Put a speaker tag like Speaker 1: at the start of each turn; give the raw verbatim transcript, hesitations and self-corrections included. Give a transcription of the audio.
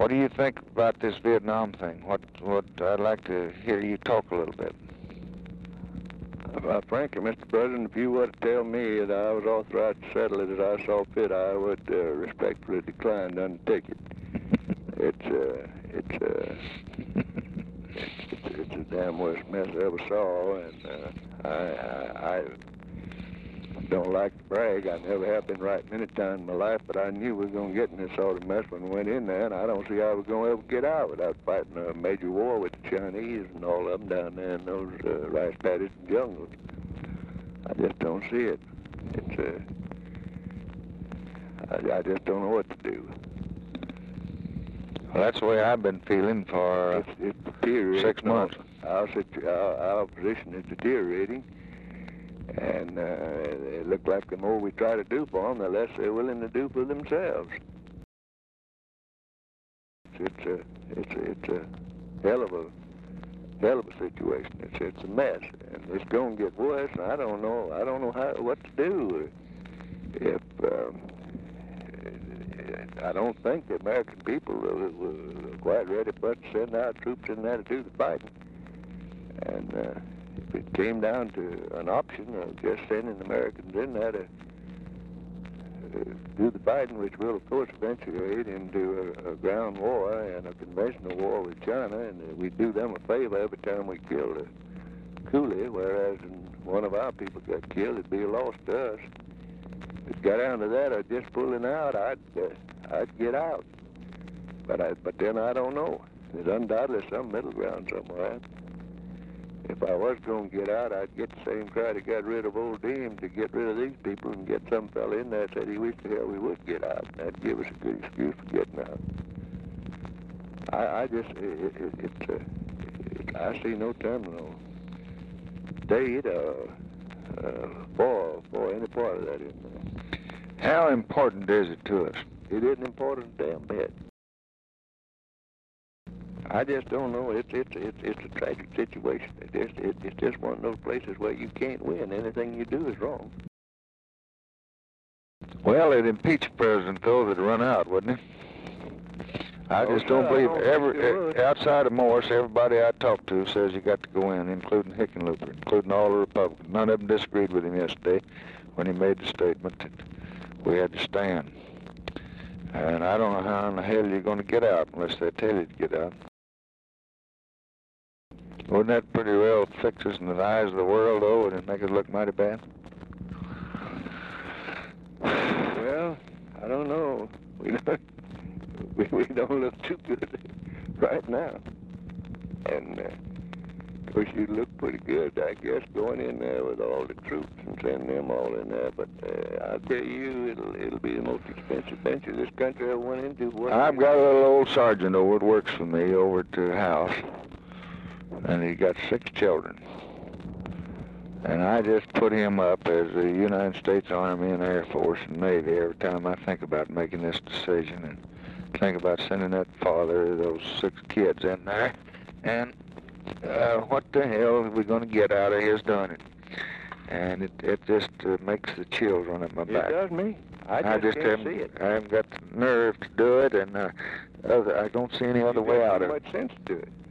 Speaker 1: What do you think about this Vietnam thing? What, what, I'd like to hear you talk a little bit.
Speaker 2: Uh, frankly, Mister President, if you were to tell me that I was authorized to settle it as I saw fit, I would uh, respectfully decline to undertake it. It's, uh, it's, uh, it's, it's, it's the damn worst mess I ever saw, and uh, I, I, I don't like to brag. I never have been right any time in my life, but I knew we were going to get in this sort of mess when we went in there, and I don't see how we're going to ever get out without fighting a major war with the Chinese and all of them down there in those uh, rice paddies and jungles. I just don't see it. It's, uh, I, I just don't know what to do.
Speaker 1: Well, that's the way I've been feeling for uh,
Speaker 2: it's, it's deteriorating.
Speaker 1: six months.
Speaker 2: Our, our, our position is deteriorating. And uh, it looks like the more we try to do for them, the less they're willing to do for themselves. It's a, it's a, it's a hell of a, hell of a situation. It's, it's a mess, and it's going to get worse. And I don't know, I don't know how, what to do. If um, I don't think the American people were, were quite ready for us to send our troops in there to do the fighting. And. Uh, If it came down to an option of just sending Americans in there to uh, do the fighting, which will, of course, eventuate into a, a ground war and a conventional war with China, and uh, we do them a favor every time we kill a coolie, whereas when one of our people got killed, it'd be a loss to us. If it got down to that or just pulling out, I'd, uh, I'd get out. But, I, but then I don't know. There's undoubtedly some middle ground somewhere. If I was going to get out, I'd get the same crowd that got rid of old Dean to get rid of these people and get some fella in there that said he wished the hell we would get out. That'd give us a good excuse for getting out. I, I just, it, it, it's, uh, it, I see no terminal date uh, uh, for, for any part of that in there.
Speaker 1: How important is it to us?
Speaker 2: It isn't important a damn bit. I just don't know. It's it's it's it's a tragic situation. It just it, it's just one of those places where you can't win. Anything you do is wrong.
Speaker 1: Well, it'd impeach the president though that'd run out, wouldn't it? I
Speaker 2: Oh,
Speaker 1: just don't
Speaker 2: sir, I
Speaker 1: believe
Speaker 2: don't think
Speaker 1: every
Speaker 2: it would.
Speaker 1: outside of Morris, everybody I talked to says you got to go in, including Hickenlooper, including all the Republicans. None of them disagreed with him yesterday when he made the statement that we had to stand. And I don't know how in the hell you're going to get out unless they tell you to get out. Wouldn't that pretty well fix us in the eyes of the world, though? Would it make us look mighty bad?
Speaker 2: Well, I don't know. We don't, we, we don't look too good right now. And, uh, of course, you look pretty good, I guess, going in there with all the troops and sending them all in there. But uh, I'll tell you, it'll it'll be the most expensive venture this country ever went into.
Speaker 1: I've got a little old sergeant over that works for me over at the house. And he got six children. And I just put him up as the United States Army and Air Force and Navy every time I think about making this decision and think about sending that father, those six kids in there. And uh, what the hell are we going to get out of his doing it? And it, it just uh, makes the chills run up my back.
Speaker 2: It does me. I just,
Speaker 1: I just
Speaker 2: can't
Speaker 1: haven't,
Speaker 2: see it.
Speaker 1: I haven't got the nerve to do it, and uh, other, I don't see any other
Speaker 2: You've
Speaker 1: way
Speaker 2: got
Speaker 1: out
Speaker 2: too
Speaker 1: of it.
Speaker 2: much sense to do it.